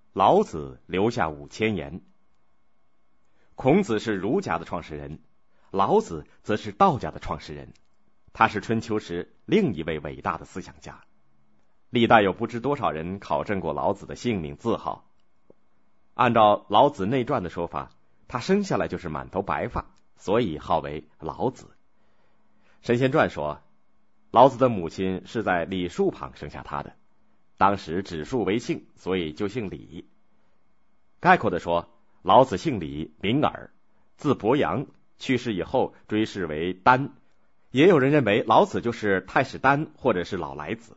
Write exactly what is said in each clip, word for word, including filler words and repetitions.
老子留下五千言。孔子是儒家的创始人，老子则是道家的创始人，他是春秋时另一位伟大的思想家。历代有不知多少人考证过老子的姓名字号。按照老子内传的说法，他生下来就是满头白发，所以号为老子。神仙传说，老子的母亲是在李树旁生下他的，当时指树为姓，所以就姓李。概括地说，老子姓李，名耳，字伯阳，去世以后追谥为丹。也有人认为老子就是太史丹或者是老来子。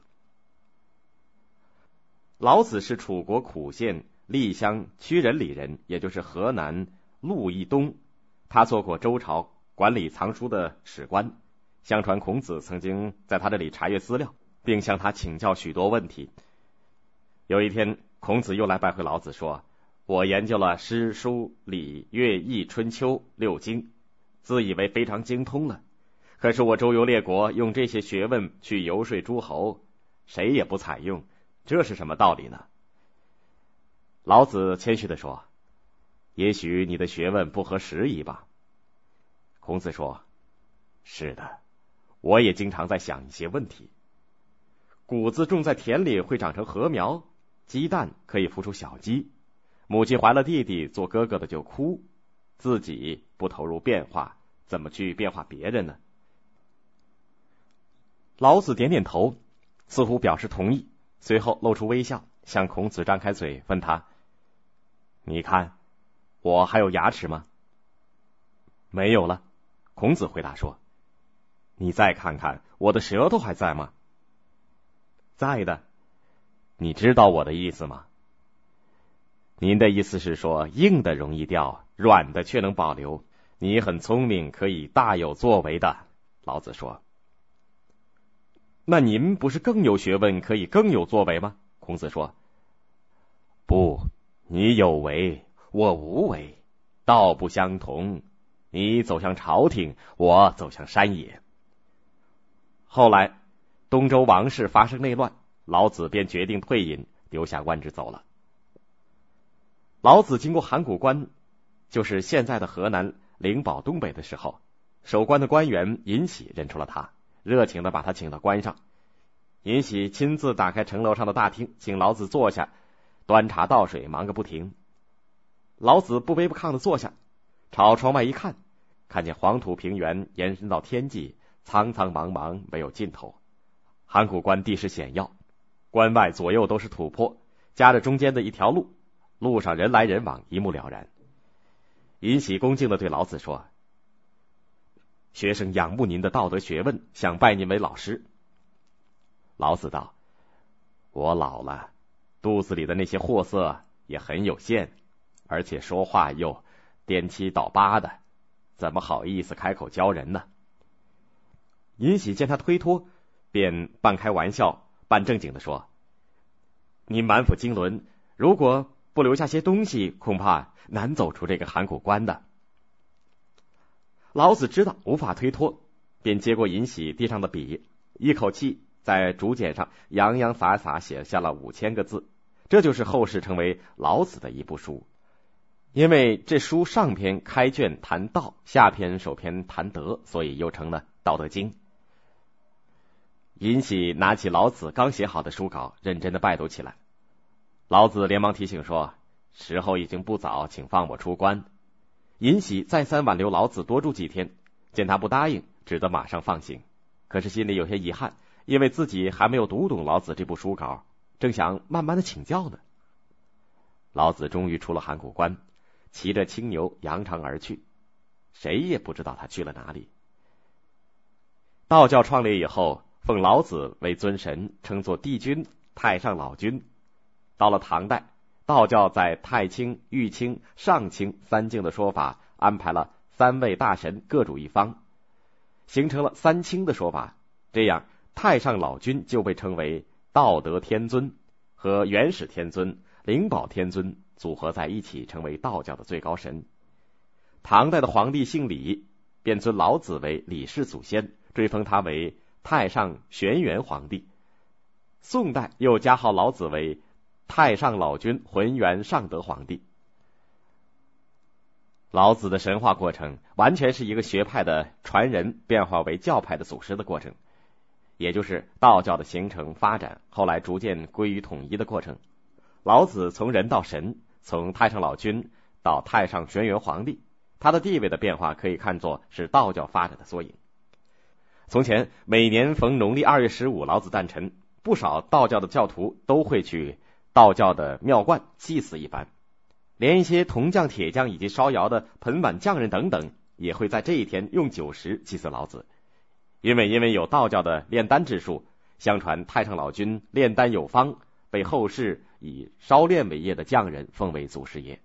老子是楚国苦县厉乡曲仁里人，也就是河南鹿邑东。他做过周朝管理藏书的史官，相传孔子曾经在他这里查阅资料，并向他请教许多问题。有一天，孔子又来拜会老子，说：我研究了诗书礼乐易春秋六经，自以为非常精通了，可是我周游列国，用这些学问去游说诸侯，谁也不采用，这是什么道理呢？老子谦虚地说：也许你的学问不合时宜吧。孔子说：是的，我也经常在想一些问题。谷子种在田里会长成禾苗，鸡蛋可以孵出小鸡，母亲怀了弟弟，做哥哥的就哭，自己不投入变化，怎么去变化别人呢？老子点点头，似乎表示同意，随后露出微笑，向孔子张开嘴，问他：你看，我还有牙齿吗？没有了，孔子回答说。你再看看，我的舌头还在吗？在的。你知道我的意思吗？您的意思是说，硬的容易掉，软的却能保留。你很聪明，可以大有作为的。老子说。那您不是更有学问，可以更有作为吗？孔子说。不，你有为，我无为，道不相同。你走向朝廷，我走向山野。后来东周王室发生内乱，老子便决定退隐，留下官职走了。老子经过函谷关，就是现在的河南灵宝东北的时候，守关的官员尹喜认出了他，热情地把他请到关上。尹喜亲自打开城楼上的大厅，请老子坐下，端茶倒水，忙个不停。老子不卑不亢地坐下，朝窗外一看，看见黄土平原延伸到天际，苍苍茫茫，没有尽头。函谷关地势险要，关外左右都是土坡，夹着中间的一条路，路上人来人往，一目了然。尹喜恭敬地对老子说：学生仰慕您的道德学问，想拜您为老师。老子道：我老了，肚子里的那些货色也很有限，而且说话又颠七倒八的，怎么好意思开口教人呢？尹喜见他推脱，便半开玩笑半正经地说：您满腹经纶，如果不留下些东西，恐怕难走出这个函谷关的。老子知道无法推脱，便接过尹喜地上的笔，一口气在竹简上洋洋洒洒写下了五千个字，这就是后世成为老子的一部书。因为这书上篇开卷谈道，下篇首篇谈德，所以又成了《道德经》。尹喜拿起老子刚写好的书稿，认真的拜读起来。老子连忙提醒说：时候已经不早，请放我出关。尹喜再三挽留老子多住几天，见他不答应，只得马上放行。可是心里有些遗憾，因为自己还没有读懂老子这部书稿，正想慢慢的请教呢。老子终于出了函谷关，骑着青牛扬长而去，谁也不知道他去了哪里。道教创立以后，奉老子为尊神，称作帝君、太上老君。到了唐代，道教在太清、玉清、上清三境的说法安排了三位大神各主一方，形成了三清的说法。这样太上老君就被称为道德天尊，和元始天尊、灵宝天尊组合在一起，成为道教的最高神。唐代的皇帝姓李，便尊老子为李氏祖先，追封他为太上玄元皇帝。宋代又加号老子为太上老君浑元上德皇帝。老子的神话过程完全是一个学派的传人变化为教派的祖师的过程，也就是道教的形成发展，后来逐渐归于统一的过程。老子从人到神，从太上老君到太上玄元皇帝，他的地位的变化可以看作是道教发展的缩影。从前每年逢农历二月十五老子诞辰，不少道教的教徒都会去道教的庙观祭祀一番，连一些铜匠、铁匠以及烧窑的盆碗匠人等等，也会在这一天用酒食祭祀老子。因为因为有道教的炼丹之术，相传太上老君炼丹有方，被后世以烧炼为业的匠人奉为祖师爷。